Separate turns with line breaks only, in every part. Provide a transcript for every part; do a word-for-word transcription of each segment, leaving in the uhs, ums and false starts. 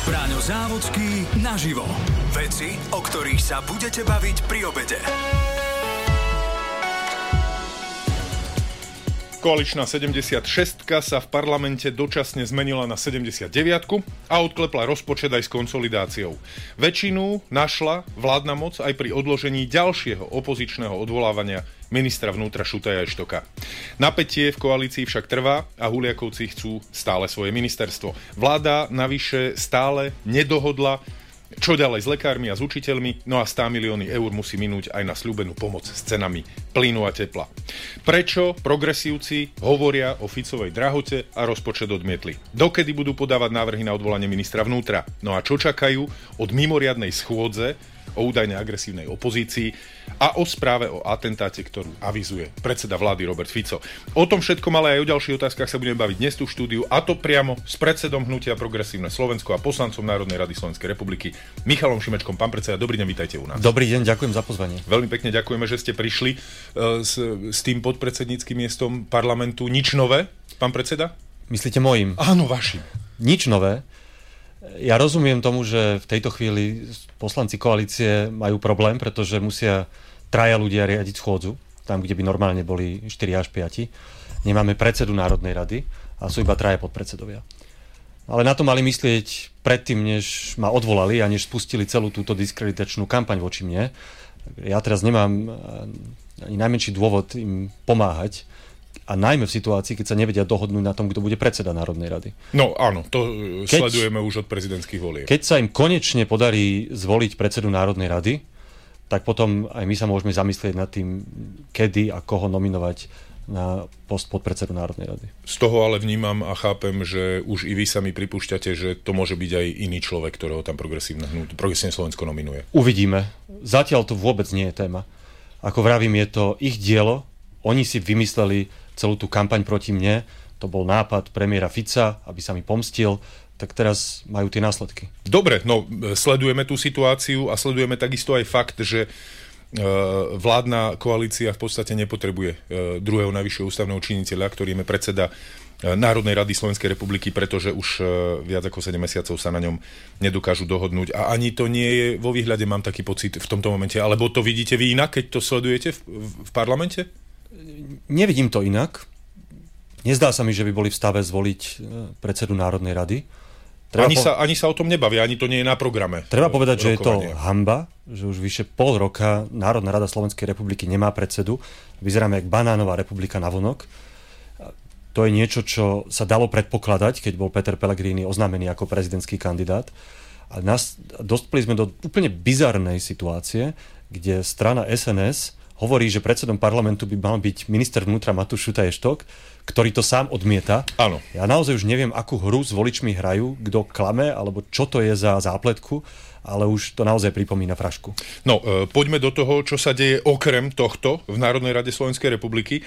Braňo Závodský naživo. Veci, o ktorých sa budete baviť pri obede.
Koaličná sedemdesiatšestka sa v parlamente dočasne zmenila na sedemdesiatdeviatku a odklepla rozpočet aj s konsolidáciou. Väčšinu našla vládna moc aj pri odložení ďalšieho opozičného odvolávania ministra vnútra Šutaja Eštoka. Napätie v koalícii však trvá a Huliakovci chcú stále svoje ministerstvo. Vláda navyše stále nedohodla, čo ďalej s lekármi a s učiteľmi, no a sto milióny eur musí minúť aj na sľúbenú pomoc s cenami plynu a tepla. Prečo progresívci hovoria o Ficovej drahote a rozpočet odmietli? Dokedy budú podávať návrhy na odvolanie ministra vnútra? No a čo čakajú od mimoriadnej schôdze o údajne agresívnej opozícii a o správe o atentáte, ktorú avizuje predseda vlády Robert Fico. O tom všetkom, ale aj o ďalších otázkach sa budeme baviť dnes tu v štúdiu, a to priamo s predsedom hnutia Progresívne Slovensko a poslancom Národnej rady Slovenskej republiky Michalom Šimečkom. Pán predseda, dobrý deň, vítajte u nás.
Dobrý deň, ďakujem za pozvanie.
Veľmi pekne ďakujeme, že ste prišli uh, s, s tým podpredsedníckym miestom parlamentu. Nič nové, pán predseda?
Myslíte mojím?
Áno, vašim.
Nič nové. Ja rozumiem tomu, že v tejto chvíli poslanci koalície majú problém, pretože musia traja ľudia riadiť schôdzu, tam, kde by normálne boli štyri až päť. Nemáme predsedu Národnej rady a sú iba traja podpredsedovia. Ale na to mali myslieť predtým, než ma odvolali a než spustili celú túto diskreditačnú kampaň voči mne. Ja teraz nemám ani najmenší dôvod im pomáhať, a najmä v situácii, keď sa nevedia dohodnúť na tom, kto bude predseda Národnej rady.
No áno, to keď, sledujeme už od prezidentských volieb.
Keď sa im konečne podarí zvoliť predsedu Národnej rady, tak potom aj my sa môžeme zamyslieť nad tým, kedy a koho nominovať na post podpredsedu Národnej rady.
Z toho ale vnímam a chápem, že už i vy sami pripúšťate, že to môže byť aj iný človek, ktorého tam progresívne, progresívne Slovensko nominuje.
Uvidíme. Zatiaľ to vôbec nie je téma. Ako vravím, je to ich dielo. Oni si vymysleli celú tú kampaň proti mne, to bol nápad premiéra Fica, aby sa mi pomstil, tak teraz majú tie následky.
Dobre, no sledujeme tú situáciu a sledujeme takisto aj fakt, že e, vládna koalícia v podstate nepotrebuje e, druhého najvyššieho ústavného činiteľa, ktorým je predseda e, Národnej rady Slovenskej republiky, pretože už e, viac ako sedem mesiacov sa na ňom nedokážu dohodnúť. A ani to nie je vo výhľade, mám taký pocit v tomto momente. Alebo to vidíte vy inak, keď to sledujete v, v, v parlamente?
Nevidím to inak. Nezdá sa mi, že by boli v stave zvoliť predsedu Národnej rady.
Ani, po... sa, ani sa o tom nebavia, ani to nie je na programe.
Treba povedať, rokovania. Že je to hanba, že už vyše pol roka Národná rada Slovenskej republiky nemá predsedu. Vyzeráme jak banánová republika navonok. To je niečo, čo sa dalo predpokladať, keď bol Peter Pellegrini oznámený ako prezidentský kandidát. A nás, dospeli sme do úplne bizarnej situácie, kde strana es en es hovorí, že predsedom parlamentu by mal byť minister vnútra Matúš Šutaj Eštok, ktorý to sám odmieta.
Áno.
Ja naozaj už neviem, akú hru s voličmi hrajú, kto klame, alebo čo to je za zápletku, ale už to naozaj pripomína frašku.
No, e, poďme do toho, čo sa deje okrem tohto v Národnej rade Slovenskej republiky. E,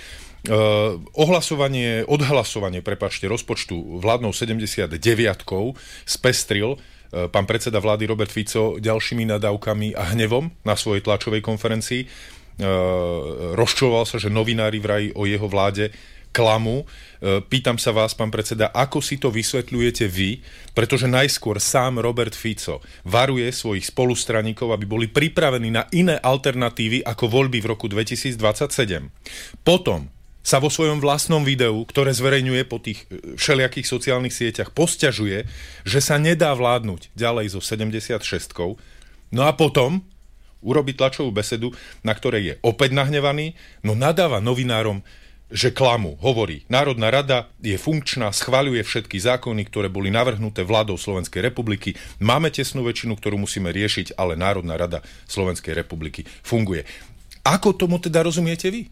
ohlasovanie, odhlasovanie, prepáčte, rozpočtu vládnou sedemdesiatdeviatkou spestril e, pán predseda vlády Robert Fico ďalšími nadávkami a hnevom na svojej tlačovej konferencii. Uh, rozčuloval sa, že novinári vraj o jeho vláde klamu. Uh, pýtam sa vás, pán predseda, ako si to vysvetľujete vy, pretože najskôr sám Robert Fico varuje svojich spolustraníkov, aby boli pripravení na iné alternatívy ako voľby v roku dvetisícdvadsaťsedem. Potom sa vo svojom vlastnom videu, ktoré zverejňuje po tých všelijakých sociálnych sieťach, posťažuje, že sa nedá vládnuť ďalej so sedemdesiatšestkou. No a potom urobí tlačovú besedu, na ktorej je opäť nahnevaný, no nadáva novinárom, že klamu. Hovorí, Národná rada je funkčná, schvaľuje všetky zákony, ktoré boli navrhnuté vládou Slovenskej republiky. Máme tesnú väčšinu, ktorú musíme riešiť, ale Národná rada Slovenskej republiky funguje. Ako tomu teda rozumiete vy?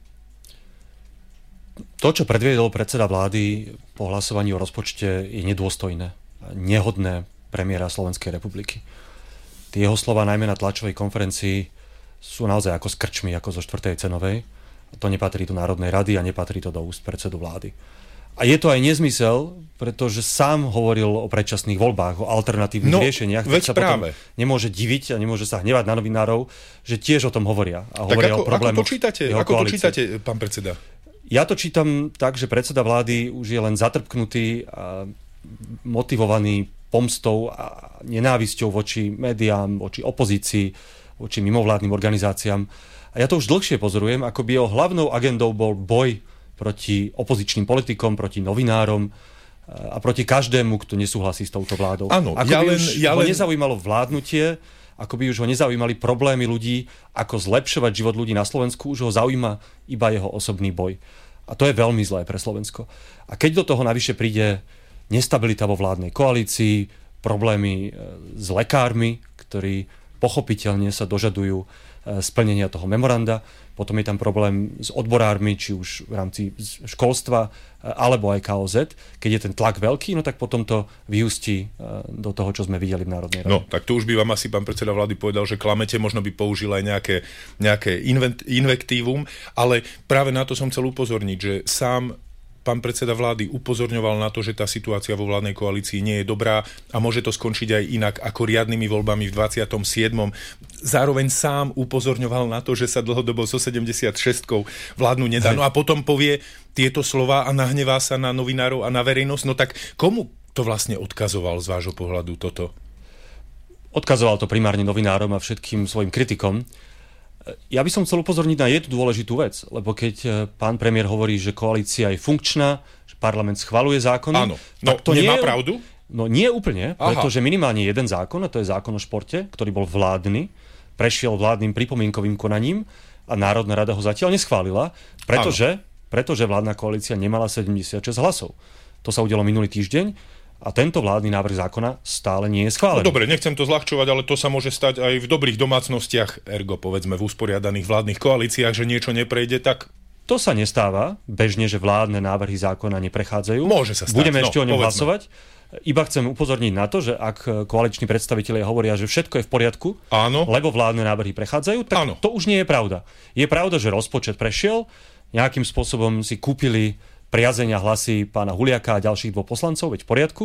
To, čo predviedol predseda vlády po hlasovaní o rozpočte, je nedôstojné, nehodné premiéra Slovenskej republiky. Tie jeho slova najmä na tlačovej konferencii sú naozaj ako s krčmi, ako zo štvrtej cenovej. To nepatrí do Národnej rady a nepatrí to do úst predsedu vlády. A je to aj nezmysel, pretože sám hovoril o predčasných voľbách, o alternatívnych
no,
riešeniach.
Veď
sa
práve.
Potom nemôže diviť a nemôže sa hnevať na novinárov, že tiež o tom hovoria. A
tak
hovoria
ako,
o problémoch
ako to čítate,
jeho
ako to čítate, pán predseda?
Ja to čítam tak, že predseda vlády už je len zatrpknutý a motivovaný pomstou a nenávisťou voči médiám, voči opozícii, voči mimovládnym organizáciám. A ja to už dlhšie pozorujem, ako by jeho hlavnou agendou bol boj proti opozičným politikom, proti novinárom a proti každému, kto nesúhlasí s touto vládou.
Áno,
ako
ja
by
len,
už
ja
ho
len...
nezaujímalo vládnutie, ako by už ho nezaujímali problémy ľudí, ako zlepšovať život ľudí na Slovensku, už ho zaujíma iba jeho osobný boj. A to je veľmi zlé pre Slovensko. A keď do toho navyše príde nestabilita vo vládnej koalícii, problémy s lekármi, ktorí pochopiteľne sa dožadujú splnenia toho memoranda, potom je tam problém s odborármi, či už v rámci školstva, alebo aj ká ó zet. Keď je ten tlak veľký, no tak potom to vyústí do toho, čo sme videli v Národnej rade.
No, tak tu už by vám asi pán predseda vlády povedal, že klamete, možno by použil aj nejaké, nejaké invektívum, ale práve na to som chcel upozorniť, že sám pán predseda vlády upozorňoval na to, že tá situácia vo vládnej koalícii nie je dobrá a môže to skončiť aj inak ako riadnymi voľbami v dvadsiatom siedmom Zároveň sám upozorňoval na to, že sa dlhodobo so sedemdesiatšestkou vládnu nedá. No a potom povie tieto slová a nahnevá sa na novinárov a na verejnosť. No tak komu to vlastne odkazoval z vášho pohľadu toto?
Odkazoval to primárne novinárom a všetkým svojim kritikom. Ja by som chcel upozorniť na jednu dôležitú vec, lebo keď pán premiér hovorí, že koalícia je funkčná, že parlament schvaľuje zákony...
Áno, no
to
nemá
nie,
pravdu?
No nie úplne,
Aha.
pretože minimálne jeden zákon, a to je zákon o športe, ktorý bol vládny, prešiel vládnym pripomienkovým konaním a Národná rada ho zatiaľ neschválila, pretože, pretože vládna koalícia nemala sedemdesiatšesť hlasov. To sa udialo minulý týždeň. A tento vládny návrh zákona stále nie je schválený.
No dobre, nechcem to zľahčovať, ale to sa môže stať aj v dobrých domácnostiach, ergo povedzme v usporiadaných vládnych koalíciách, že niečo neprejde, tak...
To sa nestáva bežne, že vládne návrhy zákona neprechádzajú.
Môže sa stať.
Budeme
no,
ešte o ňom
povedzme.
hlasovať. Iba chcem upozorniť na to, že ak koaliční predstavitelia hovoria, že všetko je v poriadku,
Áno.
lebo vládne návrhy prechádzajú, tak
Áno.
to už nie je pravda. Je pravda, že rozpočet prešiel, nejakým spôsobom si kúpili priazenia hlasy pána Huliaka a ďalších dvoch poslancov, veď v poriadku.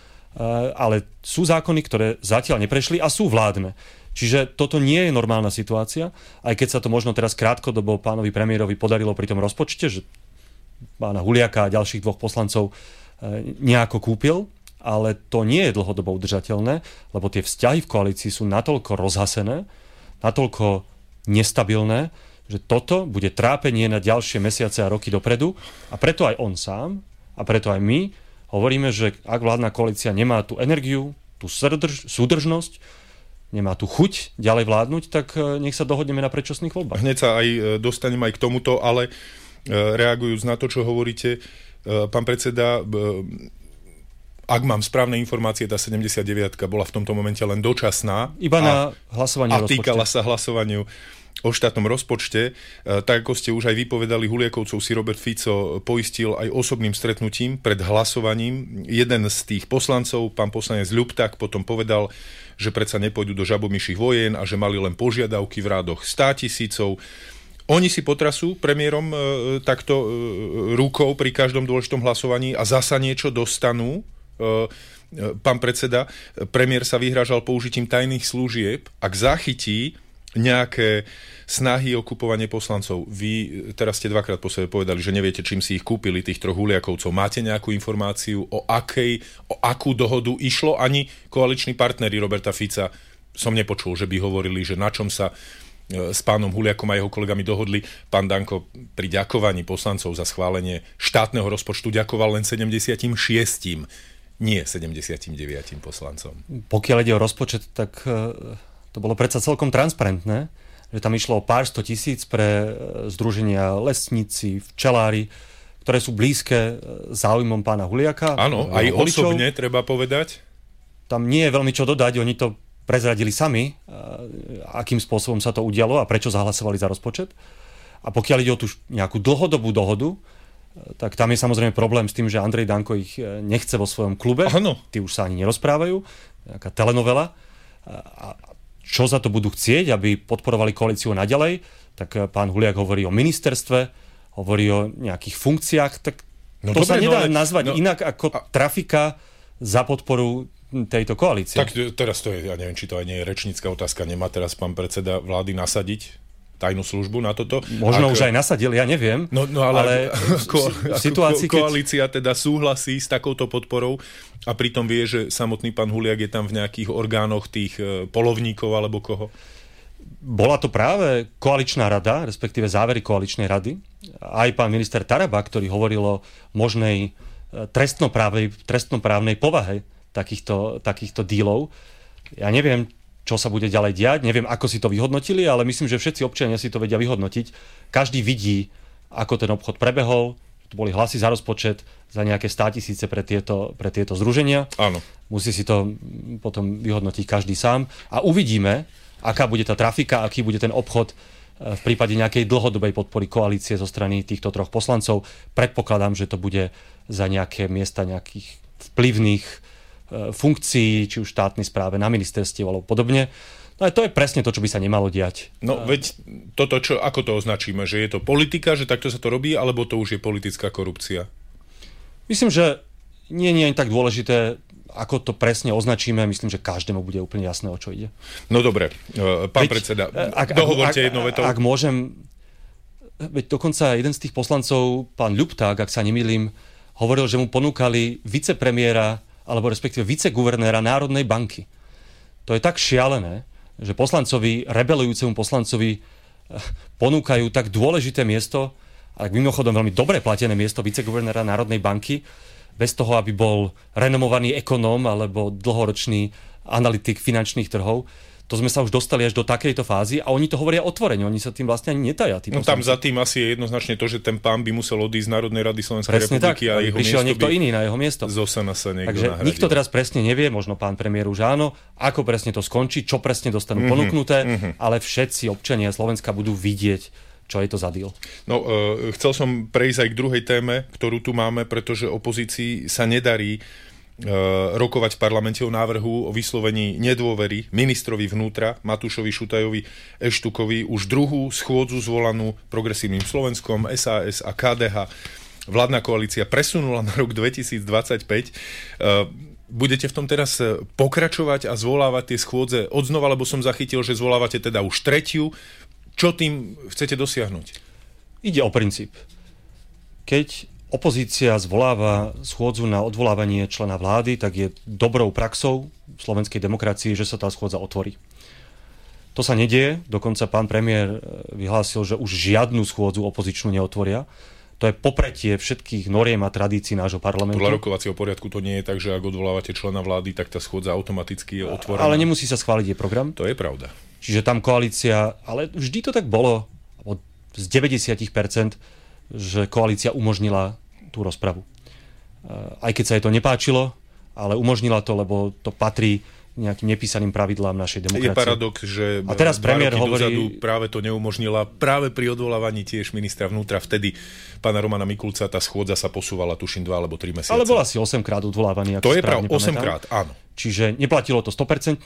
Ale sú zákony, ktoré zatiaľ neprešli a sú vládne. Čiže toto nie je normálna situácia, aj keď sa to možno teraz krátkodobo pánovi premiérovi podarilo pri tom rozpočte, že pána Huliaka a ďalších dvoch poslancov nejako kúpil, ale to nie je dlhodobo udržateľné, lebo tie vzťahy v koalícii sú natoľko rozhasené, natoľko nestabilné, že toto bude trápenie na ďalšie mesiace a roky dopredu a preto aj on sám a preto aj my hovoríme, že ak vládna koalícia nemá tú energiu, tú súdrž- súdržnosť, nemá tú chuť ďalej vládnuť, tak nech sa dohodneme na predčasných voľbách.
Hneď sa aj dostanem aj k tomuto, ale reagujúc na to, čo hovoríte, pán predseda, ak mám správne informácie, tá sedemdesiatdeviatka bola v tomto momente len dočasná.
Iba na hlasovanie
a
rozpočte.
týkala sa hlasovaniu o štátnom rozpočte. Tak ako ste už aj vypovedali, Huliakovcov si Robert Fico poistil aj osobným stretnutím pred hlasovaním. Jeden z tých poslancov, pán poslanec Ľupták, potom povedal, že predsa nepôjdu do žabomyších vojen a že mali len požiadavky v rádoch státisícov. Oni si potrasú premiérom e, takto e, rukou pri každom dôležitom hlasovaní a zasa niečo dostanú. E, e, pán predseda, premiér sa vyhrážal použitím tajných služieb, ak zachytí nejaké snahy o kupovanie poslancov. Vy teraz ste dvakrát po sebe povedali, že neviete, čím si ich kúpili, tých troch Huliakovcov. Máte nejakú informáciu, o akej, o akú dohodu išlo? Ani koaliční partneri Roberta Fica som nepočul, že by hovorili, že na čom sa s pánom Huliakom a jeho kolegami dohodli. Pán Danko pri ďakovaní poslancov za schválenie štátneho rozpočtu ďakoval len sedemdesiatšesť, nie sedemdesiatdeväť poslancom.
Pokiaľ ide o rozpočet, tak to bolo predsa celkom transparentné, že tam išlo o pár sto tisíc pre združenia lesníci, včelári, ktoré sú blízke záujmom pána Huliaka.
Áno, aj voličov. Osobne treba povedať.
Tam nie je veľmi čo dodať, oni to prezradili sami, akým spôsobom sa to udialo a prečo zahlasovali za rozpočet. A pokiaľ ide o tú nejakú dlhodobú dohodu, tak tam je samozrejme problém s tým, že Andrej Danko ich nechce vo svojom klube.
Áno.
Tí už sa ani nerozprávajú. Nejaká telenovela. A čo za to budú chcieť, aby podporovali koalíciu naďalej, tak pán Huliak hovorí o ministerstve, hovorí o nejakých funkciách, tak no to dobre, sa nedá no, ale, nazvať no, inak ako a... trafika za podporu tejto koalície.
Tak teraz to je, ja neviem, či to aj nie je rečnícka otázka, nemá teraz pán predseda vlády nasadiť tajnú službu na toto.
Možno
Ak...
už aj nasadil, ja neviem.
No, no ale, ale ko,
v situácii,
ko, koalícia teda súhlasí s takouto podporou a pritom vie, že samotný pán Huliak je tam v nejakých orgánoch tých polovníkov alebo koho?
Bola to práve koaličná rada, respektíve závery koaličnej rady. Aj pán minister Taraba, ktorý hovoril o možnej trestnoprávnej, trestnoprávnej povahe takýchto, takýchto dílov. Ja neviem, čo sa bude ďalej diať, neviem, ako si to vyhodnotili, ale myslím, že všetci občania si to vedia vyhodnotiť. Každý vidí, ako ten obchod prebehol, tu boli hlasy za rozpočet, za nejaké státisíce pre tieto, pre tieto združenia.
Áno.
Musí si to potom vyhodnotiť každý sám a uvidíme, aká bude tá trafika, aký bude ten obchod v prípade nejakej dlhodobej podpory koalície zo strany týchto troch poslancov. Predpokladám, že to bude za nejaké miesta nejakých vplyvných funkcií, či už štátnej správe, na ministerstve alebo podobne. No a to je presne to, čo by sa nemalo diať.
No veď toto, čo, ako to označíme? Že je to politika, že takto sa to robí, alebo to už je politická korupcia?
Myslím, že nie je ani tak dôležité, ako to presne označíme. Myslím, že každému bude úplne jasné, o čo ide.
No dobre, pán veď, predseda, ak, dohovorte
ak,
jednou vetou.
Ak môžem, veď dokonca jeden z tých poslancov, pán Ľupták, ak sa nemýlim, hovoril, že mu ponúkali vicepremiéra alebo respektíve viceguvernéra Národnej banky. To je tak šialené, že poslancovi, rebelujúcemu poslancovi ponúkajú tak dôležité miesto, a mimochodom veľmi dobre platené miesto viceguvernéra Národnej banky, bez toho, aby bol renomovaný ekonóm alebo dlhoročný analytik finančných trhov. To sme sa už dostali až do takejto fázy a oni to hovoria otvorene, oni sa tým vlastne ani netajá.
No tam za tým asi je jednoznačne to, že ten pán by musel odísť z Národnej rady Slovenskej
presne
republiky
tak,
a jeho
prišiel
miesto
niekto
by
iný na jeho miesto.
Z Osana sa niekto
Takže
nahradil.
nikto teraz presne nevie, možno pán premiér už áno, ako presne to skončí, čo presne dostanú mm-hmm, ponúknuté, mm-hmm. ale všetci občania Slovenska budú vidieť, čo je to za deal.
No, uh, chcel som prejsť aj k druhej téme, ktorú tu máme, pretože opozícii sa nedarí rokovať v parlamente o návrhu o vyslovení nedôvery ministrovi vnútra Matúšovi Šutajovi Eštukovi už druhú schôdzu zvolanú Progresívnym Slovenskom, es a es a ká dé há. Vládna koalícia presunula na rok dvetisícdvadsaťpäť. Budete v tom teraz pokračovať a zvolávať tie schôdze odznova, lebo som zachytil, že zvolávate teda už tretiu. Čo tým chcete dosiahnuť?
Ide o princíp. Keď opozícia zvoláva schôdzu na odvolávanie člena vlády, tak je dobrou praxou v slovenskej demokracii, že sa tá schôdza otvorí. To sa nedieje, dokonca pán premiér vyhlásil, že už žiadnu schôdzu opozičnú neotvoria. To je popretie všetkých noriem a tradícií nášho parlamentu.
Podľa rokovacieho poriadku to nie je tak, že ak odvolávate člena vlády, tak tá schôdza automaticky je otvorená.
Ale nemusí sa schváliť jej program.
To je pravda.
Čiže tam koalícia, ale vždy to tak bolo, z deväťdesiat percent, že koalícia umožnila tú rozpravu. Aj keď sa jej to nepáčilo, ale umožnila to, lebo to patrí nejakým nepísaným pravidlám našej demokracie.
Je paradox, že
a teraz premiér hovorí,
dozadu práve to neumožnila. Práve pri odvolávaní tiež ministra vnútra vtedy pána Romana Mikulca tá schôdza sa posúvala, tuším, dva alebo tri mesiace.
Ale bola asi osemkrát odvolávaný.
To je pravda, osemkrát, áno.
Čiže neplatilo to sto percent,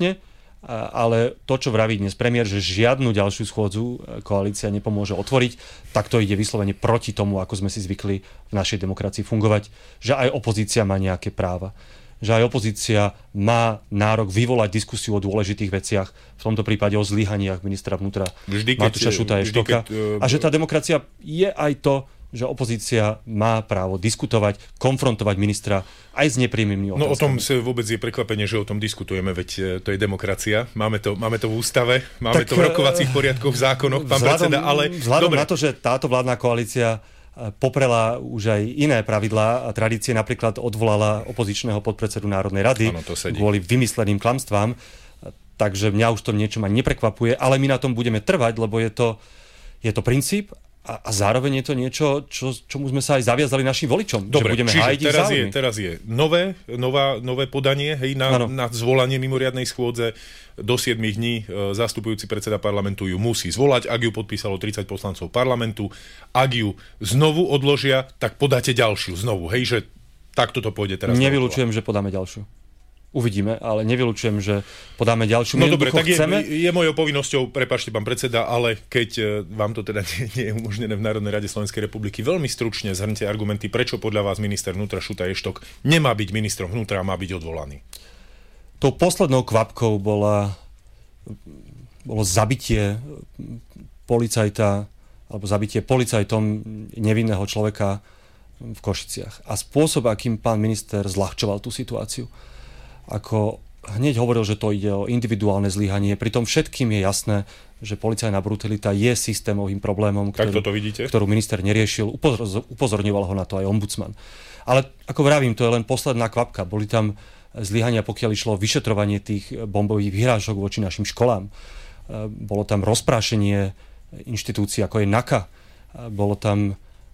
ale to, čo vraví dnes premiér, že žiadnu ďalšiu schôdzu koalícia nepomôže otvoriť, tak to ide vyslovene proti tomu, ako sme si zvykli v našej demokracii fungovať, že aj opozícia má nejaké práva. Že aj opozícia má nárok vyvolať diskusiu o dôležitých veciach, v tomto prípade o zlyhaniach ministra vnútra vždy, keď, Matúša Šutaja Eštoka. Uh, a že tá demokracia je aj to, že opozícia má právo diskutovať, konfrontovať ministra aj s nepríjemnými otázkami.
No o tom sa vôbec je prekvapenie, že o tom diskutujeme, veď to je demokracia. Máme to, máme to v ústave, máme tak, to v rokovacích poriadkoch, v zákonoch, pán vzhľadom, predseda, ale...
Vzhľadom
dobre.
na to, že táto vládna koalícia poprela už aj iné pravidlá a tradície, napríklad odvolala opozičného podpredsedu Národnej rady
ano,
kvôli vymysleným klamstvám, takže mňa už to niečo ma neprekvapuje, ale my na tom budeme trvať, lebo je to, je to princíp a, a zároveň je to niečo, čo, čomu sme sa aj zaviazali našim voličom.
Dobre,
že budeme
čiže
hájiť
teraz je,
záujmy.
teraz je nové, nová, nové podanie hej, na, na zvolanie mimoriadnej schôdze. Do siedmich dní e, zastupujúci predseda parlamentu ju musí zvolať. Ak ju podpísalo tridsať poslancov parlamentu, ak ju znovu odložia, tak podáte ďalšiu znovu. Hej, že takto to pôjde teraz.
Nevylučujem, že podáme ďalšiu. Uvidíme, ale nevylučujem, že podáme ďalšiu.
No dobre, tak je,
chceme...
je mojou povinnosťou, prepáčte pán predseda, ale keď vám to teda nie, nie je umožnené v Národnej rade Slovenskej republiky, veľmi stručne zhrňte argumenty, prečo podľa vás minister vnútra Šutaj Eštok nemá byť ministrom vnútra a má byť odvolaný.
Tou poslednou kvapkou bola, bolo zabitie policajta alebo zabitie policajtom nevinného človeka v Košiciach. A spôsob, akým pán minister zľahčoval tú situáciu. Ako hneď hovoril, že to ide o individuálne zlyhanie. Pritom všetkým je jasné, že policajná brutalita je systémovým problémom, ktorú, ktorú minister neriešil. Upozor, upozorňoval ho na to aj ombudsman. Ale ako vravím, to je len posledná kvapka. Boli tam zlyhania, pokiaľ išlo o vyšetrovanie tých bombových vyhrážok voči našim školám. Bolo tam rozprášenie inštitúcií, ako je NAKA. Bolo tam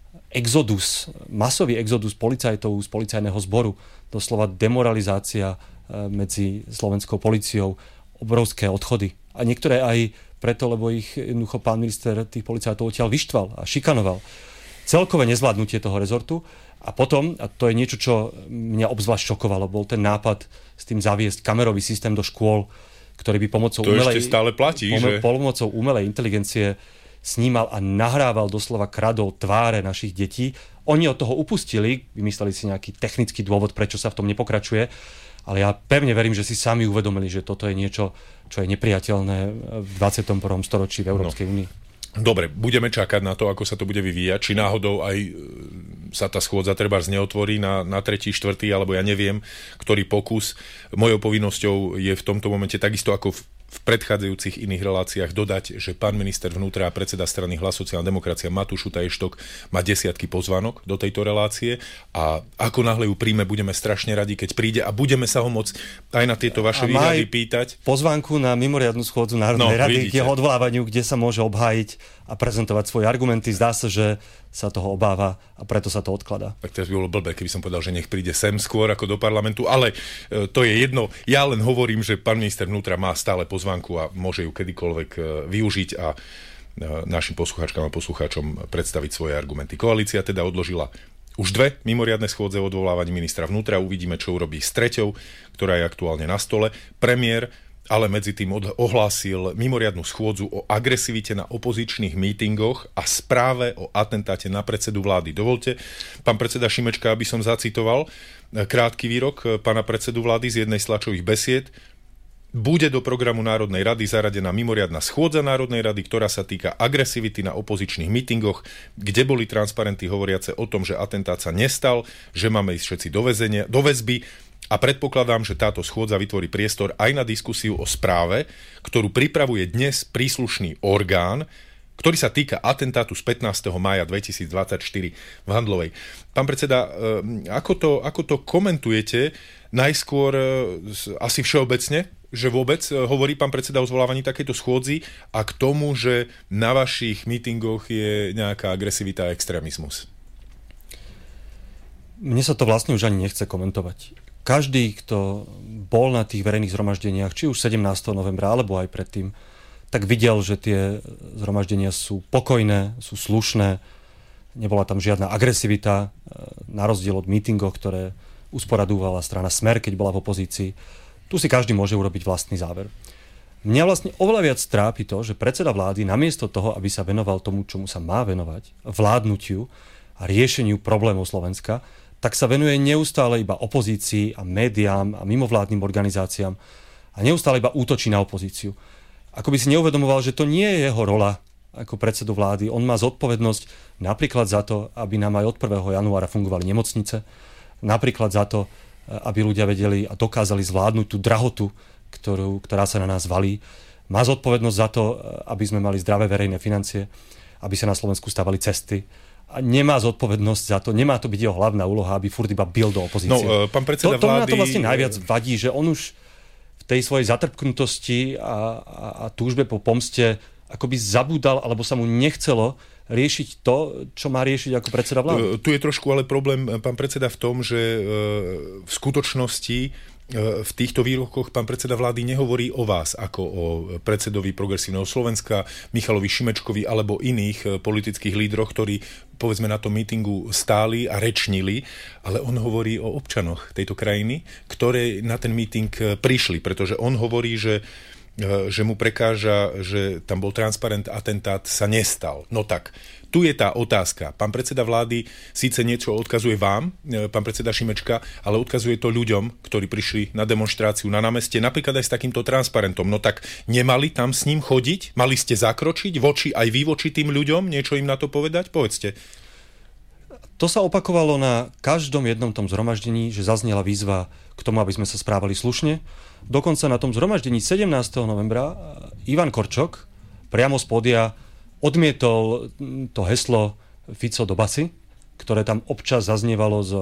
exodus, masový exodus policajtov z policajného zboru. Doslova demoralizácia medzi slovenskou políciou, obrovské odchody. A niektoré aj preto, lebo ich jednoducho pán minister tých policajtov odtiaľ vyštval a šikanoval. Celkové nezvládnutie toho rezortu. A potom, a to je niečo, čo mňa obzvlášť šokovalo, bol ten nápad s tým zaviesť kamerový systém do škôl, ktorý by pomocou
to
umelej,
ešte stále platí, pom- že?
pomocou umelej inteligencie snímal a nahrával, doslova kradol tváre našich detí. Oni od toho upustili, vymysleli si nejaký technický dôvod, prečo sa v tom nepokračuje, ale ja pevne verím, že si sami uvedomili, že toto je niečo, čo je nepriateľné v dvadsiatom prvom storočí v Európskej únii. No.
Dobre, budeme čakať na to, ako sa to bude vyvíjať, či náhodou aj sa tá schôdza trebárs neotvorí na, na tretí, štvrtý, alebo ja neviem, ktorý pokus. Mojou povinnosťou je v tomto momente takisto ako v, v predchádzajúcich iných reláciách dodať, že pán minister vnútra a predseda strany Hlas sociálna demokracia Matúš Šutaj-Eštok má desiatky pozvánok do tejto relácie a ako náhle ju príjme, budeme strašne radi, keď príde a budeme sa ho môcť aj na tieto vaše výhrady pýtať.
Pozvánku na mimoriadnu schôdzu Národnej no, rady k jeho odvolávaniu, kde sa môže obhájiť a prezentovať svoje argumenty. Zdá sa, že sa toho obáva a preto sa to odkladá.
Tak to by bolo blbé, keby som povedal, že nech príde sem skôr ako do parlamentu, ale e, to je jedno. Ja len hovorím, že pán minister vnútra má stále pozvánku a môže ju kedykoľvek e, využiť a e, našim poslucháčkam a poslucháčom predstaviť svoje argumenty. Koalícia teda odložila už dve mimoriadne schôdze o odvolávaní ministra vnútra. Uvidíme, čo urobí s treťou, ktorá je aktuálne na stole. Premiér ale medzi tým ohlásil mimoriadnu schôdzu o agresivite na opozičných mítingoch a správe o atentáte na predsedu vlády. Dovolte, pán predseda Šimečka, aby som zacitoval krátky výrok pána predsedu vlády z jednej z tlačových besied. Bude do programu Národnej rady zaradená mimoriadna schôdza Národnej rady, ktorá sa týka agresivity na opozičných mítingoch, kde boli transparenty hovoriace o tom, že atentát sa nestal, že máme ísť všetci do väzenia, do väzby. A predpokladám, že táto schôdza vytvorí priestor aj na diskusiu o správe, ktorú pripravuje dnes príslušný orgán, ktorý sa týka atentátu z pätnásteho mája dvetisícdvadsaťštyri v Handlovej. Pán predseda, ako to, ako to komentujete? Najskôr asi všeobecne, že vôbec hovorí pán predseda o zvolávaní takejto schôdzi a k tomu, že na vašich mítingoch je nejaká agresivita a extrémizmus.
Mne sa to vlastne už ani nechce komentovať. Každý, kto bol na tých verejných zhromaždeniach, či už sedemnásteho novembra, alebo aj predtým, tak videl, že tie zhromaždenia sú pokojné, sú slušné, nebola tam žiadna agresivita, na rozdiel od mítingov, ktoré usporadúvala strana Smer, keď bola v opozícii. Tu si každý môže urobiť vlastný záver. Mňa vlastne oveľa viac trápi to, že predseda vlády namiesto toho, aby sa venoval tomu, čomu sa má venovať, vládnutiu a riešeniu problémov Slovenska, tak sa venuje neustále iba opozícii a médiám a mimovládnym organizáciám a neustále iba útočí na opozíciu. Ako by si neuvedomoval, že to nie je jeho rola ako predsedu vlády. On má zodpovednosť napríklad za to, aby nám aj od prvého januára fungovali nemocnice, napríklad za to, aby ľudia vedeli a dokázali zvládnuť tú drahotu, ktorú, ktorá sa na nás valí. Má zodpovednosť za to, aby sme mali zdravé verejné financie, aby sa na Slovensku stavali cesty. A nemá zodpovednosť za to, nemá to byť jeho hlavná úloha, aby furt iba bil do opozície.
No, pán predseda
to, to
vlády...
na to vlastne najviac vadí, že on už v tej svojej zatrpknutosti a, a, a túžbe po pomste akoby zabúdal, alebo sa mu nechcelo riešiť to, čo má riešiť ako predseda vlády.
Tu je trošku ale problém, pán predseda, v tom, že v skutočnosti v týchto výrokoch pán predseda vlády nehovorí o vás ako o predsedovi Progresívneho Slovenska, Michalovi Šimečkovi alebo iných politických lídroch, ktorí povedzme na tom mítingu stáli a rečnili, ale on hovorí o občanoch tejto krajiny, ktoré na ten míting prišli, pretože on hovorí, že že mu prekáža, že tam bol transparent, atentát sa nestal. No tak, tu je tá otázka. Pán predseda vlády síce niečo odkazuje vám, pán predseda Šimečka, ale odkazuje to ľuďom, ktorí prišli na demonštráciu na námestie, napríklad aj s takýmto transparentom. No tak nemali tam s ním chodiť? Mali ste zakročiť voči aj vy voči tým ľuďom? Niečo im na to povedať? Povedzte.
To sa opakovalo na každom jednom tom zhromaždení, že zaznela výzva k tomu, aby sme sa správali slušne. Dokonca na tom zhromaždení sedemnásteho novembra Ivan Korčok priamo z pódia odmietol to heslo Fico do basy, ktoré tam občas zaznievalo z,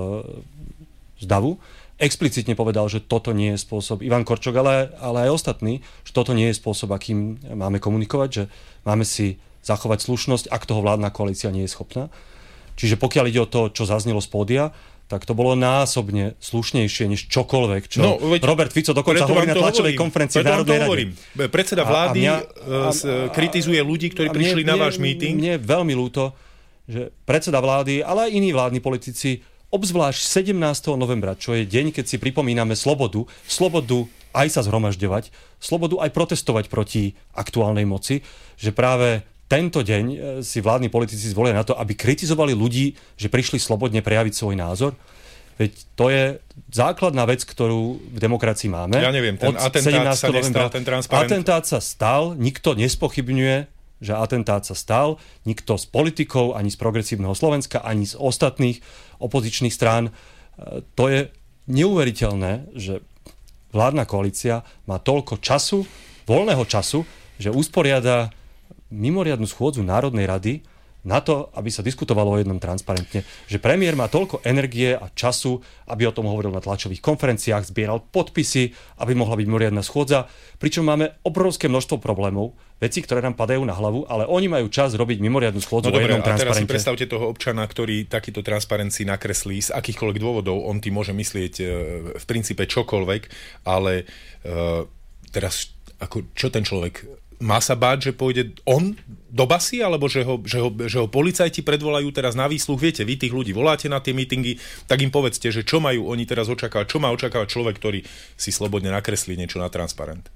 z davu. Explicitne povedal, že toto nie je spôsob, Ivan Korčok, ale, ale aj ostatní, že toto nie je spôsob, akým máme komunikovať, že máme si zachovať slušnosť, ak toho vládna koalícia nie je schopná. Čiže pokiaľ ide o to, čo zaznelo z pódia, tak to bolo násobne slušnejšie než čokoľvek, čo no, veď, Robert Fico dokonca hovorí na tlačovej konferencii v Národnej rade.
Predseda vlády a, a mňa, kritizuje ľudí, ktorí mne, prišli na mne, váš meeting.
Mne je veľmi ľúto, že predseda vlády, ale aj iní vládni politici, obzvlášť sedemnásteho novembra, čo je deň, keď si pripomíname slobodu, slobodu aj sa zhromažďovať, slobodu aj protestovať proti aktuálnej moci, že práve tento deň si vládni politici zvolia na to, aby kritizovali ľudí, že prišli slobodne prejaviť svoj názor. Veď to je základná vec, ktorú v demokracii máme.
Ja neviem, ten atentát sa nestal, ten transparent.
Atentát sa stal, nikto nespochybňuje, že atentát sa stal, nikto z politikov, ani z Progresívneho Slovenska, ani z ostatných opozičných strán. To je neuveriteľné, že vládna koalícia má toľko času, voľného času, že usporiada mimoriadnu schôdzu Národnej rady na to, aby sa diskutovalo o jednom transparentne. Že premiér má toľko energie a času, aby o tom hovoril na tlačových konferenciách, zbieral podpisy, aby mohla byť mimoriadna schôdza, pričom máme obrovské množstvo problémov, veci, ktoré nám padajú na hlavu, ale oni majú čas robiť mimoriadnu schôdzu no o jednom transparente.
A teraz si predstavte toho občana, ktorý takýto transparent si nakreslí z akýchkoľvek dôvodov, on tým môže myslieť e, v princípe čokoľvek, ale e, teraz ako, čo ten človek má sa báť, že pôjde on do basy, alebo že ho, že ho, že ho policajti predvolajú teraz na výsluch? Viete, vy tých ľudí voláte na tie mítingy, tak im povedzte, že čo majú oni teraz očakávať, čo má očakávať človek, ktorý si slobodne nakreslí niečo na transparent.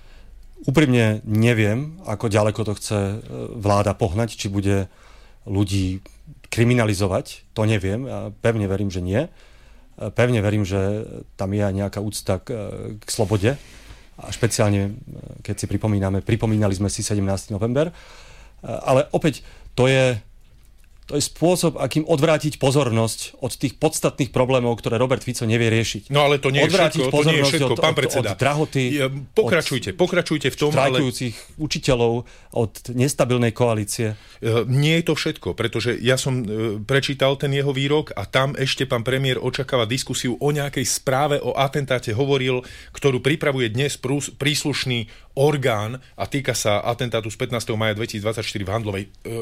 Úprimne neviem, ako ďaleko to chce vláda pohnať, či bude ľudí kriminalizovať, to neviem. Ja pevne verím, že nie. Pevne verím, že tam je aj nejaká úcta k, k slobode. A špeciálne, keď si pripomíname, pripomínali sme si sedemnásteho november, ale opäť to je, to je spôsob, akým odvrátiť pozornosť od tých podstatných problémov, ktoré Robert Fico nevie riešiť.
No ale to nie je všetko, to nie je všetko,
od,
pán predseda.
Od, od drahoty,
pokračujte,
od
pokračujte v tom,
štrajkujúcich ale učiteľov, od nestabilnej koalície.
Nie je to všetko, pretože ja som prečítal ten jeho výrok a tam ešte pán premiér očakáva diskusiu o nejakej správe o atentáte, hovoril, ktorú pripravuje dnes príslušný orgán a týka sa atentátu z pätnásteho mája dvetisícdvadsaťštyri v Handlovej.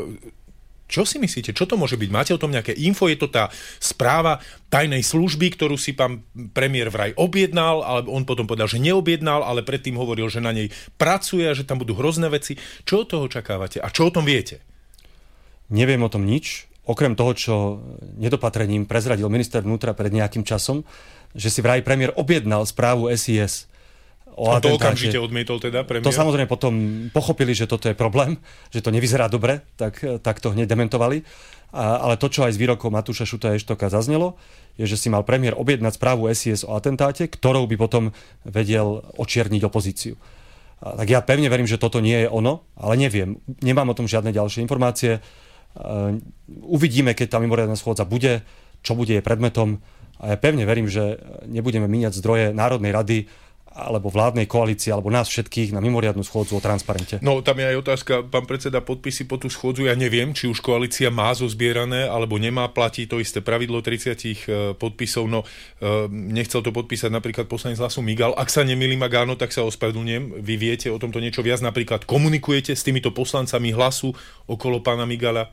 Čo si myslíte? Čo to môže byť? Máte o tom nejaké info? Je to tá správa tajnej služby, ktorú si pán premiér vraj objednal, ale on potom povedal, že neobjednal, ale predtým hovoril, že na nej pracuje a že tam budú hrozné veci. Čo od toho očakávate? A čo o tom viete?
Neviem o tom nič. Okrem toho, čo nedopatrením prezradil minister vnútra pred nejakým časom, že si vraj premiér objednal správu es í es.
A to okamžite odmietol teda premiér?
To samozrejme potom pochopili, že toto je problém, že to nevyzerá dobre, tak, tak to hneď dementovali. A, ale to, čo aj z výrokov Matúša Šutaja Eštoka zaznelo, je, že si mal premiér objednať správu es í es o atentáte, ktorou by potom vedel očierniť opozíciu. A, tak ja pevne verím, že toto nie je ono, ale neviem. Nemám o tom žiadne ďalšie informácie. A, uvidíme, keď tá mimoriadna schôdza bude, čo bude jej predmetom. A ja pevne verím, že nebudeme míňať zdroje Národnej rady alebo vládnej koalície, alebo nás všetkých na mimoriadnu schôdzu o transparente.
No, tam je aj otázka, pán predseda, podpisy po tú schôdzu, ja neviem, či už koalícia má zozbierané, alebo nemá, platí to isté pravidlo tridsať podpisov, no nechcel to podpísať napríklad poslanec Hlasu Migal. Ak sa nemýlim, ak áno, tak sa ospravedlňujem. Vy viete o tomto niečo viac, napríklad komunikujete s týmito poslancami Hlasu okolo pána Migala?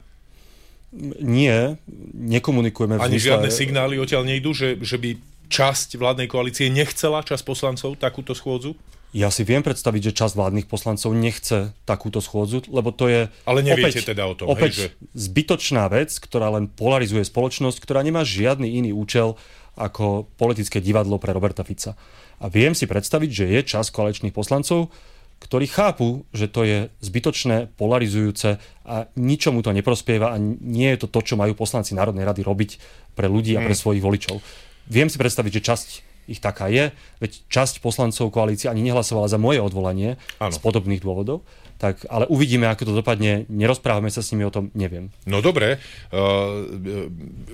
Nie, nekomunikujeme.
Ani zmysle žiadne signály odtiaľ nejdú, že, že by časť vládnej koalície nechcela, časť poslancov, takúto schôdzu?
Ja si viem predstaviť, že časť vládnych poslancov nechce takúto schôdzu, lebo to je
Ale neviete
opäť,
teda o tom,
opäť
hej, že
zbytočná vec, ktorá len polarizuje spoločnosť, ktorá nemá žiadny iný účel ako politické divadlo pre Roberta Fica. A viem si predstaviť, že je časť koaličných poslancov, ktorí chápu, že to je zbytočné, polarizujúce a ničomu to neprospieva a nie je to to, čo majú poslanci Národnej rady robiť pre ľudí a pre svojich voličov. Viem si predstaviť, že časť ich taká je, veď časť poslancov koalície ani nehlasovala za moje odvolanie ano. Z podobných dôvodov. Tak, ale uvidíme, ako to dopadne. Nerozprávame sa s nimi o tom, neviem.
No dobre. Uh,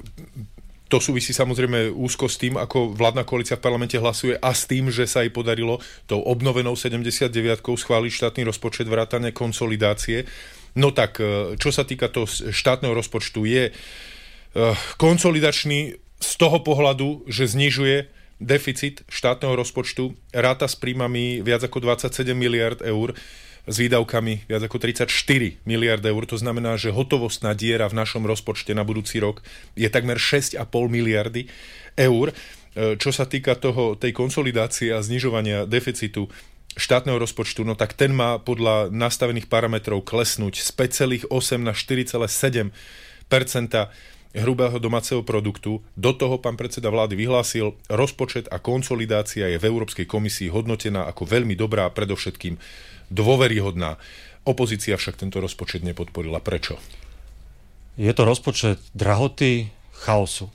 to súvisí samozrejme úzko s tým, ako vládna koalícia v parlamente hlasuje a s tým, že sa jej podarilo tou obnovenou sedemdesiatdeviatkou schváliť štátny rozpočet vrátane konsolidácie. No tak, čo sa týka toho štátneho rozpočtu, je uh, konsolidačný z toho pohľadu, že znižuje deficit štátneho rozpočtu, ráta s príjmami viac ako dvadsaťsedem miliárd eur, s výdavkami viac ako tridsaťštyri miliárd eur. To znamená, že hotovostná diera v našom rozpočte na budúci rok je takmer šesť a pol miliardy eur. Čo sa týka toho, tej konsolidácie a znižovania deficitu štátneho rozpočtu, no tak ten má podľa nastavených parametrov klesnúť z päť celá osem na štyri celá sedem percenta hrubého domáceho produktu. Do toho pán predseda vlády vyhlásil, rozpočet a konsolidácia je v Európskej komisii hodnotená ako veľmi dobrá a predovšetkým dôveryhodná. Opozícia však tento rozpočet nepodporila. Prečo?
Je to rozpočet drahoty, chaosu.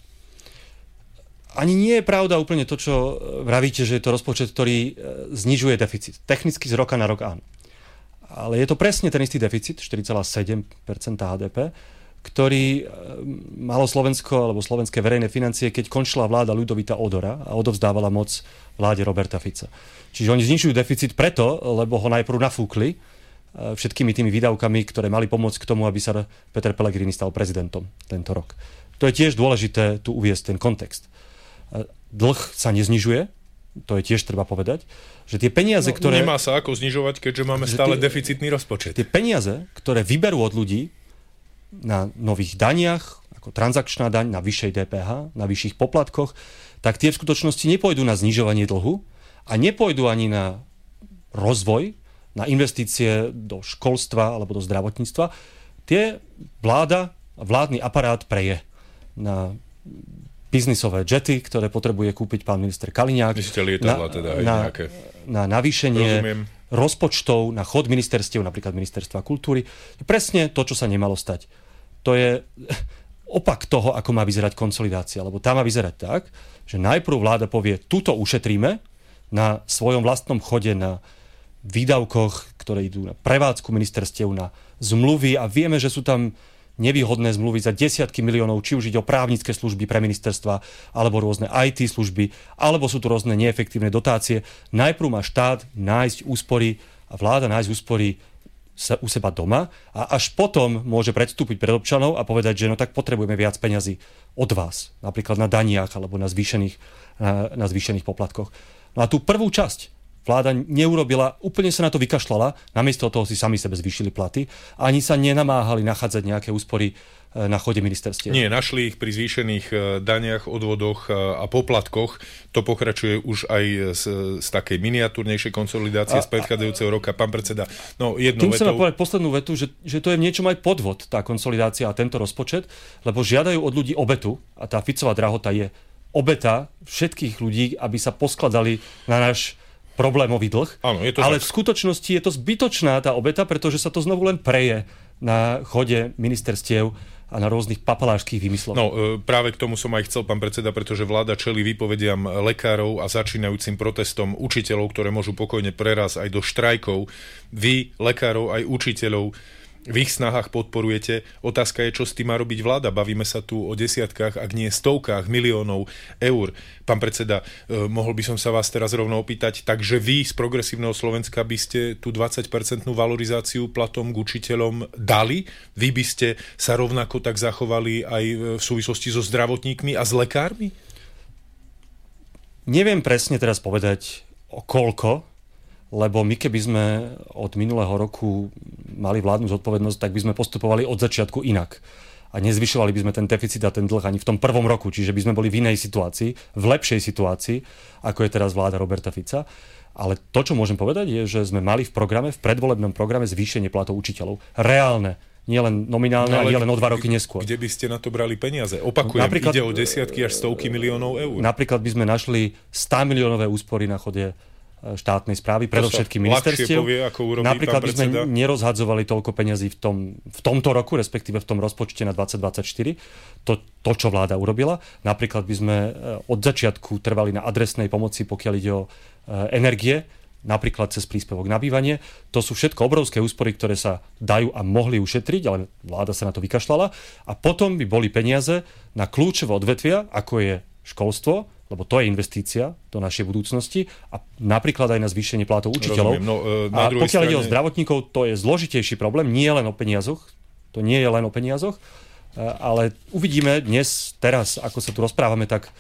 Ani nie je pravda úplne to, čo vravíte, že je to rozpočet, ktorý znižuje deficit. Technicky z roka na rok áno. Ale je to presne ten istý deficit, štyri celá sedem percenta há dé pé, ktorý malo Slovensko alebo slovenské verejné financie, keď končila vláda Ľudovita Odora a odovzdávala moc vláde Roberta Fica. Čiže oni znižujú deficit preto, lebo ho najprv nafúkli všetkými tými výdavkami, ktoré mali pomôcť k tomu, aby sa Peter Pellegrini stal prezidentom tento rok. To je tiež dôležité tu uviesť ten kontext. Dlh sa neznižuje, to je tiež treba povedať, že tie peniaze,
no,
ktoré...
Nemá sa ako znižovať, keďže máme stále tie, deficitný rozpočet.
Tie peniaze, ktoré vyberú od ľudí na nových daniach, ako transakčná daň, na vyššej dé pé há, na vyšších poplatkoch, tak tie v skutočnosti nepôjdu na znižovanie dlhu a nepôjdu ani na rozvoj, na investície do školstva alebo do zdravotníctva. Tie vláda, vládny aparát preje na biznisové jety, ktoré potrebuje kúpiť pán minister Kaliňák.
Myslíte lietadla teda aj
na,
nejaké?
Na navýšenie
Rozumiem.
rozpočtov, na chod ministerstiev, napríklad ministerstva kultúry. Presne to, čo sa nemalo stať. To je opak toho, ako má vyzerať konsolidácia. Lebo tá má vyzerať tak, že najprv vláda povie, tuto ušetríme na svojom vlastnom chode, na výdavkoch, ktoré idú na prevádzku ministerstiev, na zmluvy a vieme, že sú tam nevýhodné zmluvy za desiatky miliónov, či už ide o právnické služby pre ministerstva, alebo rôzne í té služby, alebo sú tu rôzne neefektívne dotácie. Najprv má štát nájsť úspory a vláda nájsť úspory sa u seba doma a až potom môže predstúpiť pred občanov a povedať, že no tak potrebujeme viac peňazí od vás, napríklad na daniach alebo na zvýšených, na, na zvýšených poplatkoch. No a tú prvú časť vláda neurobila, úplne sa na to vykašľala, namiesto toho si sami sebe zvýšili platy a ani sa nenamáhali nachádzať nejaké úspory na chode ministerstiev.
Nie, našli ich pri zvýšených daniach, odvodoch a poplatkoch. To pokračuje už aj z, z takej miniatúrnejšej konsolidácie a, z predchádzajúceho roka. Pán predseda, no jednou
vetou... Tým chcem
vetou...
povedať poslednú vetu, že, že to je v niečom aj podvod, tá konsolidácia a tento rozpočet, lebo žiadajú od ľudí obetu a tá Ficová drahota je obeta všetkých ľudí, aby sa poskladali na náš problémový dlh.
Áno, je to
ale
tak.
V skutočnosti je to zbytočná tá obeta, pretože sa to znovu len preje na chode ministerstiev a na rôznych papalášských výmysloch.
No, práve k tomu som aj chcel, pán predseda, pretože vláda čelí výpovediam lekárov a začínajúcim protestom učiteľov, ktoré môžu pokojne prerazť aj do štrajkov. Vy, lekárov aj učiteľov, v ich snahách podporujete. Otázka je, čo s tým má robiť vláda. Bavíme sa tu o desiatkách, ak nie stovkách miliónov eur. Pán predseda, eh, mohol by som sa vás teraz rovno opýtať, takže vy z Progresívneho Slovenska by ste tú dvadsaťpercentnú valorizáciu platom k učiteľom dali? Vy by ste sa rovnako tak zachovali aj v súvislosti so zdravotníkmi a s lekármi?
Neviem presne teraz povedať o koľko, lebo my keby sme od minulého roku mali vládnu zodpovednosť, tak by sme postupovali od začiatku inak. A nezvyšovali by sme ten deficit a ten dlh ani v tom prvom roku, čiže by sme boli v inej situácii, v lepšej situácii, ako je teraz vláda Roberta Fica. Ale to, čo môžem povedať, je, že sme mali v programe, v predvolebnom programe zvýšenie platov učiteľov. Reálne. Nie len nominálne, no, ale nie len o dva roky neskôr.
Kde by ste na to brali peniaze? Opakujem, napríklad, ide o desiatky až stovky miliónov eur.
Napríklad by sme našli sto miliónové úspory na chode štátnej správy, predovšetkým ministerstiev.
Povie, ako urobí
napríklad by sme
predseda.
nerozhadzovali toľko peňazí v, tom, v tomto roku, respektíve v tom rozpočte na dvadsať dvadsaťštyri. To, to, čo vláda urobila. Napríklad by sme od začiatku trvali na adresnej pomoci, pokiaľ ide o energie, napríklad cez príspevok na bývanie. To sú všetko obrovské úspory, ktoré sa dajú a mohli ušetriť, ale vláda sa na to vykašľala. A potom by boli peniaze na kľúčové odvetvia, ako je školstvo, lebo to je investícia do našej budúcnosti a napríklad aj na zvýšenie platov učiteľov.
No, e, na
a pokiaľ
strane...
ide o zdravotníkov, to je zložitejší problém, nie len o peniazoch, to nie je len o peniazoch, ale uvidíme dnes, teraz, ako sa tu rozprávame, tak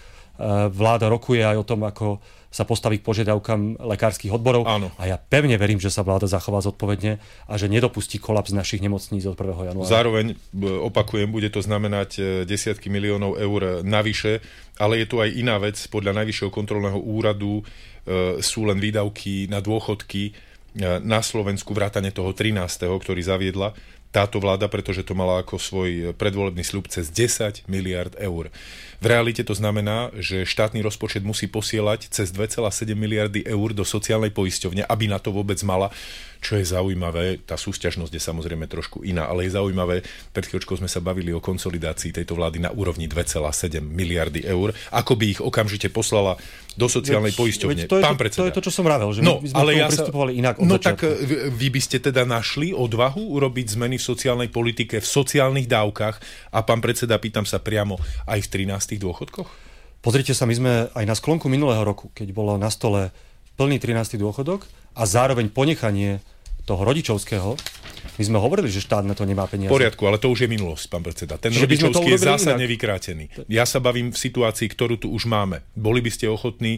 vláda rokuje aj o tom, ako sa postaví k požiadavkám lekárskych odborov.
Áno.
A ja pevne verím, že sa vláda zachová zodpovedne a že nedopustí kolaps našich nemocníc od prvého januára.
Zároveň, opakujem, bude to znamenať desiatky miliónov eur navyše, ale je tu aj iná vec. Podľa Najvyššieho kontrolného úradu e, sú len výdavky na dôchodky e, na Slovensku vrátane toho trinásteho, ktorý zaviedla táto vláda, pretože to mala ako svoj predvolebný sľub cez desať miliárd eur. V realite to znamená, že štátny rozpočet musí posielať cez dva celé sedem miliardy eur do sociálnej poisťovne, aby na to vôbec mala. Čo je zaujímavé, tá súťažnosť je samozrejme trošku iná, ale je zaujímavé, pred chvíľočkou sme sa bavili o konsolidácii tejto vlády na úrovni dva celé sedem miliardy eur, ako by ich okamžite poslala do sociálnej veď, poisťovne.
Veď to,
Pán
je,
predseda.
to je to, čo som vravel, že
no,
my sme
ale
k tomu
ja
pristupovali
sa...
inak od
No
začiatku.
tak vy by ste teda našli odvahu urobiť zmeny v sociálnej politike, v sociálnych dávkach a pán predseda, pýtam sa priamo, aj v trinástych dôchodkoch?
Pozrite sa, my sme aj na sklonku minulého roku, keď bolo na stole plný trinásty dôchodok a zároveň ponechanie toho rodičovského, my sme hovorili, že štát na to nemá peniaze.
V poriadku, ale to už je minulosť, pán predseda. Ten
Čiže
rodičovský je zásadne
inak.
vykrátený. Ja sa bavím v situácii, ktorú tu už máme. Boli by ste ochotní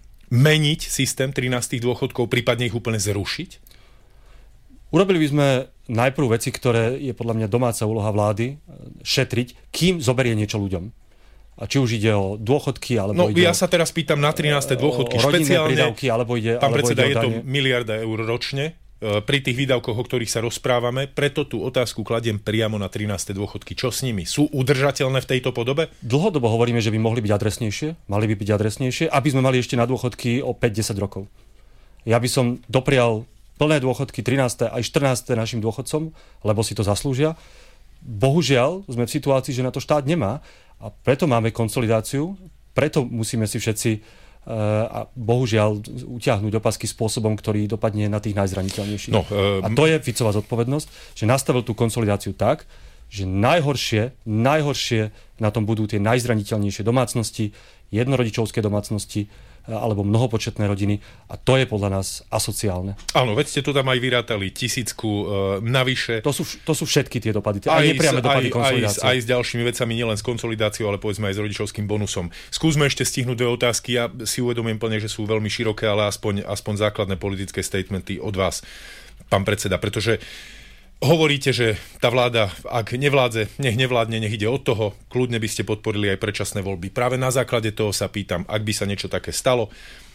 meniť systém trinásnych dôchodkov, prípadne ich úplne zrušiť?
Urobili by sme najprv veci, ktoré je podľa mňa domáca úloha vlády, šetriť, kým zoberie niečo ľuďom. A či už ide o dôchodky, alebo
no,
ide
ja sa teraz pýtam na trináste dôchodky
o rodinné
špeciálne.
prídavky, alebo ide,
pán
alebo
predseda,
ide o
je to
dane.
miliarda eur ročne pri tých výdavkoch, o ktorých sa rozprávame. Preto tú otázku kladiem priamo na trináste dôchodky. Čo s nimi? Sú udržateľné v tejto podobe?
Dlhodobo hovoríme, že by mohli byť adresnejšie, mali by byť adresnejšie, aby sme mali ešte na dôchodky o päť desať rokov. Ja by som doprial plné dôchodky trináste aj štrnáste našim dôchodcom, lebo si to zaslúžia. Bohužiaľ, sme v situácii, že na to štát nemá a preto máme konsolidáciu, preto musíme si všetci a bohužiaľ utiahnuť opasky spôsobom, ktorý dopadne na tých najzraniteľnejších.
No, um...
A to je Ficová zodpovednosť, že nastavil tú konsolidáciu tak, že najhoršie, najhoršie na tom budú tie najzraniteľnejšie domácnosti, jednorodičovské domácnosti alebo mnohopočetné rodiny a to je podľa nás asociálne.
Áno, veď ste tu tam aj vyrátali tisícku e, navyše.
To sú, to sú všetky tie dopady, aj, aj nepriame dopady
aj,
konsolidácie.
Aj, aj s ďalšími vecami, nielen s konsolidáciou, ale povedzme aj s rodičovským bonusom. Skúsme ešte stihnúť dve otázky. Ja si uvedomujem plne, že sú veľmi široké, ale aspoň, aspoň základné politické statementy od vás, pán predseda, pretože hovoríte, že tá vláda, ak nevládze, nech nevládne, nech ide od toho, kľudne by ste podporili aj predčasné voľby. Práve na základe toho sa pýtam, ak by sa niečo také stalo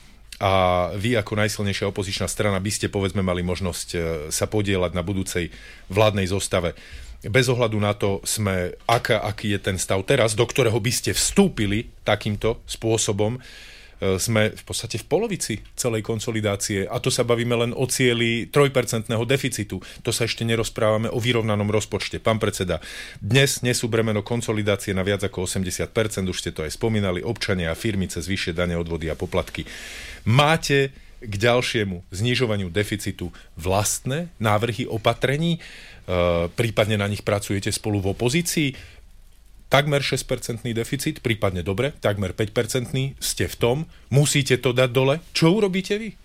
a vy ako najsilnejšia opozičná strana by ste povedzme mali možnosť sa podieľať na budúcej vládnej zostave. Bez ohľadu na to sme, aká, aký je ten stav teraz, do ktorého by ste vstúpili takýmto spôsobom, sme v podstate v polovici celej konsolidácie a to sa bavíme len o cieli trojpercentného deficitu. To sa ešte nerozprávame o vyrovnanom rozpočte. Pán predseda, dnes nesú bremeno konsolidácie na viac ako osemdesiat percent, už ste to aj spomínali, občania a firmy cez vyššie dane, odvody a poplatky. Máte k ďalšiemu znižovaniu deficitu vlastné návrhy opatrení? E, prípadne na nich pracujete spolu v opozícii? Takmer šesť percentný deficit, prípadne dobre, takmer päť percentný, ste v tom, musíte to dať dole. Čo urobíte vy?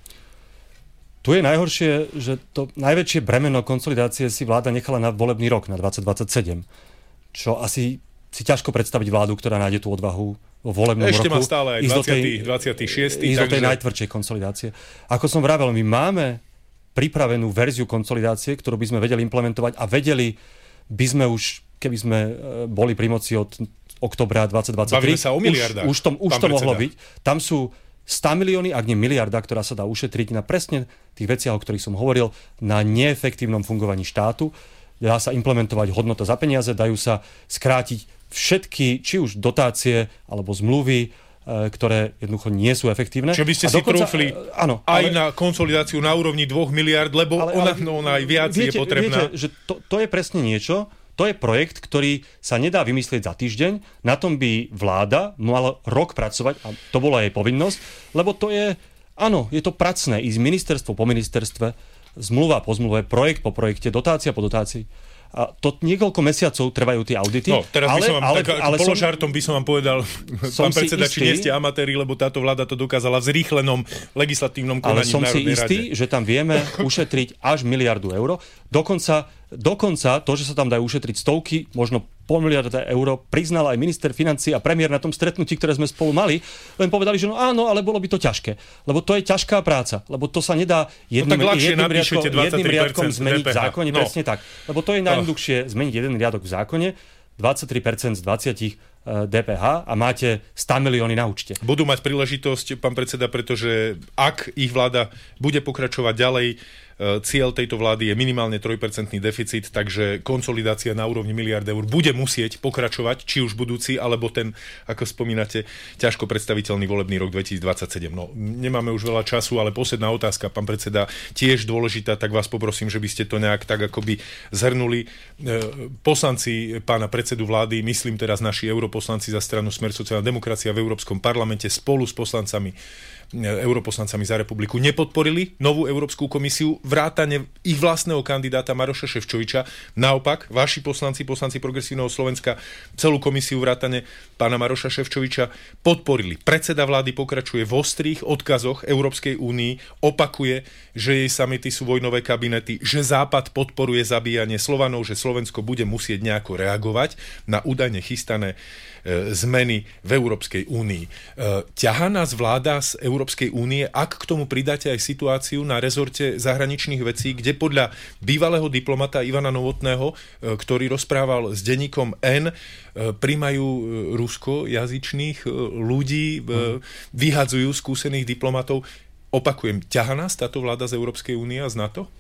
Tu je najhoršie, že to najväčšie bremeno konsolidácie si vláda nechala na volebný rok, na dvadsať dvadsaťsedem. Čo asi si ťažko predstaviť vládu, ktorá nájde tú odvahu vo volebnom
Ešte
roku.
Ešte má stále aj dvadsiaty šiesty
Ísť
takže...
do tej najtvrdšej konsolidácie. Ako som vravel, my máme pripravenú verziu konsolidácie, ktorú by sme vedeli implementovať a vedeli by sme už, keby sme boli pri moci od oktobra dvadsať dvadsaťtri,
bavíme sa o miliardách.
Už, už, to, už to mohlo byť. Tam sú sto milióny, ak nie miliarda, ktorá sa dá ušetriť na presne tých veciach, o ktorých som hovoril, na neefektívnom fungovaní štátu. Dá sa implementovať hodnota za peniaze, dajú sa skrátiť všetky, či už dotácie, alebo zmluvy, ktoré jednoducho nie sú efektívne.
Čo by ste a si dokonca, trúfli
áno,
aj
ale,
na konsolidáciu na úrovni dvoch miliárd, lebo ale, ona, ale, no, ona aj viac viete, je potrebná.
Viete, že to, to je presne niečo, to je projekt, ktorý sa nedá vymyslieť za týždeň, na tom by vláda mala rok pracovať a to bola jej povinnosť, lebo to je, áno, je to pracné, ísť ministerstvo po ministerstve, zmluva po zmluve, projekt po projekte, dotácia po dotácii. A to niekoľko mesiacov trvajú tie audity.
No, teraz
ale,
by som vám,
ale,
tak,
ale
položartom by som vám povedal, pán predseda, či nie ste amatéri, lebo táto vláda to dokázala v zrýchlenom legislatívnom konaní v Národnej rade.
Ale som si istý, že tam vieme ušetriť až miliardu eur. Dokonca, dokonca to, že sa tam dajú ušetriť stovky, možno pol miliarda eur, priznal aj minister financií a premiér na tom stretnutí, ktoré sme spolu mali, len povedali, že no áno, ale bolo by to ťažké. Lebo to je ťažká práca. Lebo to sa nedá jedným,
no
jedným, riadkom, jedným riadkom zmeniť v zákone.
No.
Presne tak. Lebo to je najjednoduchšie zmeniť jeden riadok v zákone, dvadsaťtri percent z dvadsať dé pé há a máte sto milióny na účte.
Budú mať príležitosť, pán predseda, pretože ak ich vláda bude pokračovať ďalej, cieľ tejto vlády je minimálne tri percentný deficit, takže konsolidácia na úrovni miliárd eur bude musieť pokračovať, či už budúci, alebo ten, ako spomínate, ťažko predstaviteľný volebný rok dvetisícdvadsaťsedem. No, nemáme už veľa času, ale posledná otázka, pán predseda, tiež dôležitá, tak vás poprosím, že by ste to nejak tak akoby zhrnuli. Poslanci pána predsedu vlády, myslím teraz naši europoslanci za stranu Smer sociálna demokracia v Európskom parlamente spolu s poslancami europoslancami za republiku nepodporili novú Európsku komisiu, vrátane ich vlastného kandidáta Maroša Šefčoviča. Naopak, vaši poslanci, poslanci Progresívneho Slovenska, celú komisiu vrátane pána Maroša Šefčoviča podporili. Predseda vlády pokračuje v ostrých odkazoch Európskej únii, opakuje, že jej samity sú vojnové kabinety, že Západ podporuje zabíjanie Slovanov, že Slovensko bude musieť nejako reagovať na údajne chystané e, zmeny v Európskej únii. E, ťahá nás vláda z Európskej únie, ak k tomu pridáte aj situáciu na rezorte zahraničných vecí, kde podľa bývalého diplomata Ivana Novotného, e, ktorý rozprával s denníkom N, e, primajú e, ruskojazyčných e, ľudí, e, vyhadzujú skúsených diplomatov. Opakujem, ťahá nás táto vláda z Európskej únie a z NATO?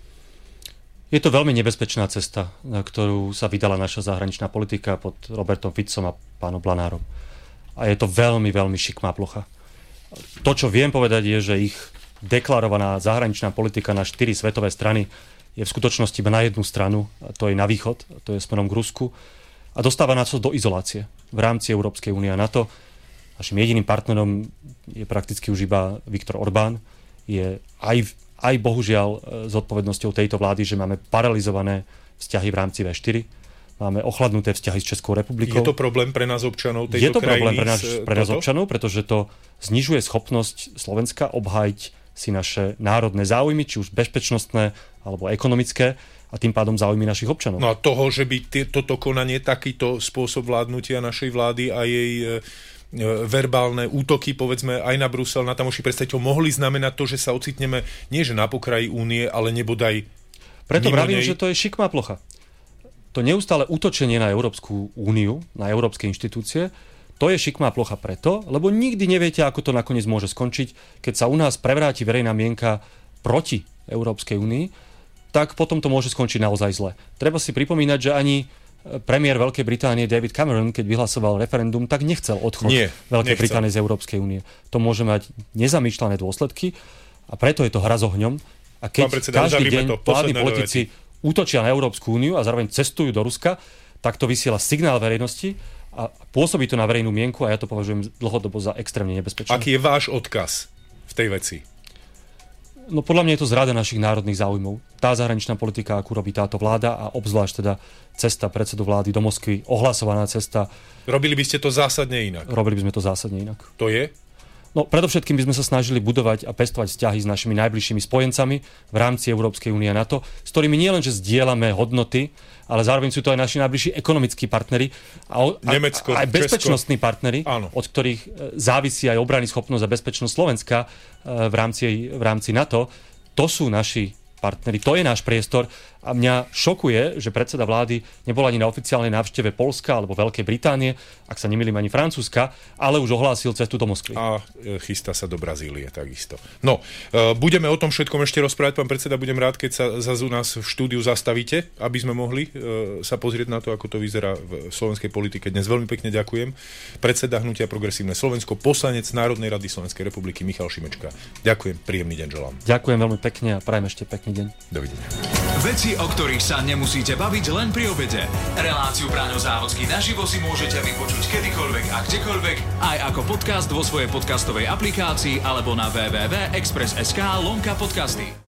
Je to veľmi nebezpečná cesta, na ktorú sa vydala naša zahraničná politika pod Robertom Ficom a pánom Blanárom. A je to veľmi, veľmi šikmá plocha. To, čo viem povedať, je, že ich deklarovaná zahraničná politika na štyri svetové strany je v skutočnosti iba na jednu stranu, a to je na východ, a to je smerom k Rusku, a dostáva nás do izolácie v rámci Európskej únie a NATO. Našim jediným partnerom je prakticky už iba Viktor Orbán. Je aj, aj bohužiaľ s odpovednosťou tejto vlády, že máme paralizované vzťahy v rámci vé štyri. Máme ochladnuté vzťahy s Českou republikou.
Je to problém pre nás občanov tejto krajiny?
Je to problém pre nás, pre nás občanov, pretože to znižuje schopnosť Slovenska obhájiť si naše národné záujmy, či už bezpečnostné alebo ekonomické, a tým pádom záujmy našich občanov.
No a toho, že by t- toto konanie, takýto spôsob vládnutia našej vlády a jej verbálne útoky, povedzme, aj na Brusel, na tamoších predstaviteľov, mohli znamenať to, že sa ocitneme nie že na pokraji únie, ale nebodaj
Preto vravím,
nej...
že to je šikmá plocha. To neustále útočenie na Európsku úniu, na európske inštitúcie, to je šikmá plocha preto, lebo nikdy neviete, ako to nakoniec môže skončiť. Keď sa u nás prevráti verejná mienka proti Európskej únii, tak potom to môže skončiť naozaj zle. Treba si pripomínať, že ani premiér Veľkej Británie David Cameron, keď vyhlasoval referendum, tak nechcel odchod Nie, Veľkej nechcel. Británie z Európskej únie. To môže mať nezamýšľané dôsledky a preto je to hra s ohňom. A keď predseda, každý deň vládni politici útočia na Európsku úniu a zároveň cestujú do Ruska, tak to vysiela signál verejnosti a pôsobí to na verejnú mienku a ja to považujem dlhodobo za extrémne nebezpečné.
Aký je váš odkaz v tej veci?
No podľa mňa je to zrada našich národných záujmov. Tá zahraničná politika, akú robí táto vláda a obzvlášť teda cesta predsedu vlády do Moskvy, ohlasovaná cesta.
Robili by ste to zásadne inak?
Robili by sme to zásadne inak.
To je?
No predovšetkým by sme sa snažili budovať a pestovať vzťahy s našimi najbližšími spojencami v rámci Európskej únie a NATO, s ktorými nielenže zdieľame hodnoty, ale zároveň sú to aj naši najbližší ekonomickí partneri a, a,
Nemecko,
a aj bezpečnostní
Česko.
partneri,
Áno.
od ktorých závisí aj obrany schopnosť a bezpečnosť Slovenska v rámci, v rámci NATO. To sú naši partneri, to je náš priestor A mňa šokuje, že predseda vlády nebol ani na oficiálnej návšteve Poľska alebo Veľkej Británie, ak sa nemýlim ani Francúzska, ale už ohlásil cestu do Moskvy.
A chystá sa do Brazílie takisto. No, budeme o tom všetkom ešte rozprávať, pán predseda, budem rád, keď sa zase u nás v štúdiu zastavíte, aby sme mohli sa pozrieť na to, ako to vyzerá v slovenskej politike. Dnes veľmi pekne ďakujem. Predseda Hnutia Progresívne Slovensko, poslanec Národnej rady Slovenskej republiky Michal Šimečka. Ďakujem, príjemný deň želám.
Ďakujem veľmi pekne a prajem ešte pekný deň.
Dovidenia.
Veci, o ktorých sa nemusíte baviť len pri obede. Reláciu Braňo Závodský naživo si môžete vypočuť kedykoľvek a kdekoľvek, aj ako podcast vo svojej podcastovej aplikácii alebo na w w w bodka express bodka es ká lomka podcasty.